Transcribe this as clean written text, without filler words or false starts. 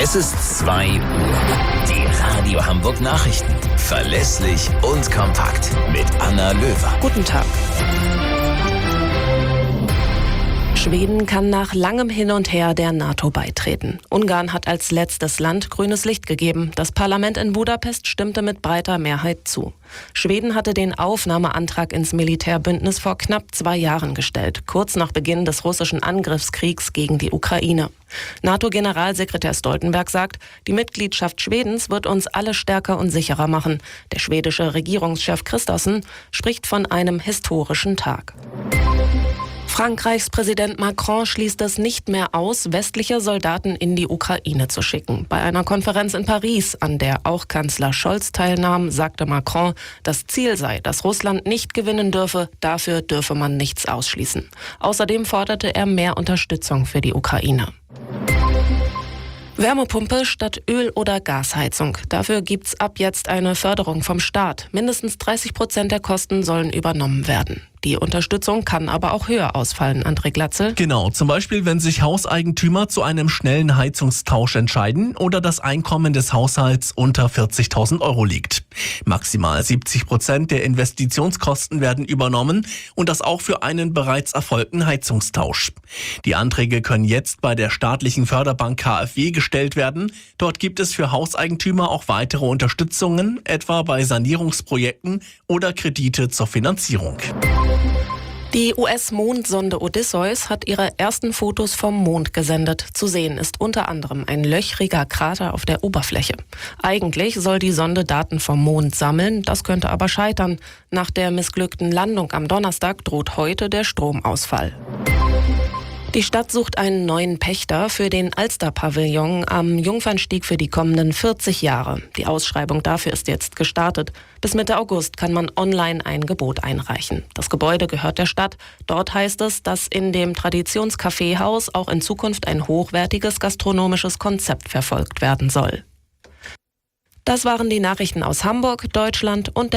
Es ist 2 Uhr. Die Radio Hamburg Nachrichten. Verlässlich und kompakt. Mit Anna Löwer. Guten Tag. Schweden kann nach langem Hin und Her der NATO beitreten. Ungarn hat als letztes Land grünes Licht gegeben. Das Parlament in Budapest stimmte mit breiter Mehrheit zu. Schweden hatte den Aufnahmeantrag ins Militärbündnis vor knapp 2 Jahren gestellt, kurz nach Beginn des russischen Angriffskriegs gegen die Ukraine. NATO-Generalsekretär Stoltenberg sagt, die Mitgliedschaft Schwedens wird uns alle stärker und sicherer machen. Der schwedische Regierungschef Kristersson spricht von einem historischen Tag. Frankreichs Präsident Macron schließt es nicht mehr aus, westliche Soldaten in die Ukraine zu schicken. Bei einer Konferenz in Paris, an der auch Kanzler Scholz teilnahm, sagte Macron, das Ziel sei, dass Russland nicht gewinnen dürfe, dafür dürfe man nichts ausschließen. Außerdem forderte er mehr Unterstützung für die Ukraine. Wärmepumpe statt Öl- oder Gasheizung. Dafür gibt's ab jetzt eine Förderung vom Staat. Mindestens 30% der Kosten sollen übernommen werden. Die Unterstützung kann aber auch höher ausfallen, André Glatzel. Genau, zum Beispiel, wenn sich Hauseigentümer zu einem schnellen Heizungstausch entscheiden oder das Einkommen des Haushalts unter 40.000 Euro liegt. Maximal 70% der Investitionskosten werden übernommen und das auch für einen bereits erfolgten Heizungstausch. Die Anträge können jetzt bei der staatlichen Förderbank KfW gestellt werden. Dort gibt es für Hauseigentümer auch weitere Unterstützungen, etwa bei Sanierungsprojekten oder Kredite zur Finanzierung. Die US-Mondsonde Odysseus hat ihre ersten Fotos vom Mond gesendet. Zu sehen ist unter anderem ein löchriger Krater auf der Oberfläche. Eigentlich soll die Sonde Daten vom Mond sammeln, das könnte aber scheitern. Nach der missglückten Landung am Donnerstag droht heute der Stromausfall. Die Stadt sucht einen neuen Pächter für den Alster-Pavillon am Jungfernstieg für die kommenden 40 Jahre. Die Ausschreibung dafür ist jetzt gestartet. Bis Mitte August kann man online ein Gebot einreichen. Das Gebäude gehört der Stadt. Dort heißt es, dass in dem Traditionskaffeehaus auch in Zukunft ein hochwertiges gastronomisches Konzept verfolgt werden soll. Das waren die Nachrichten aus Hamburg, Deutschland und der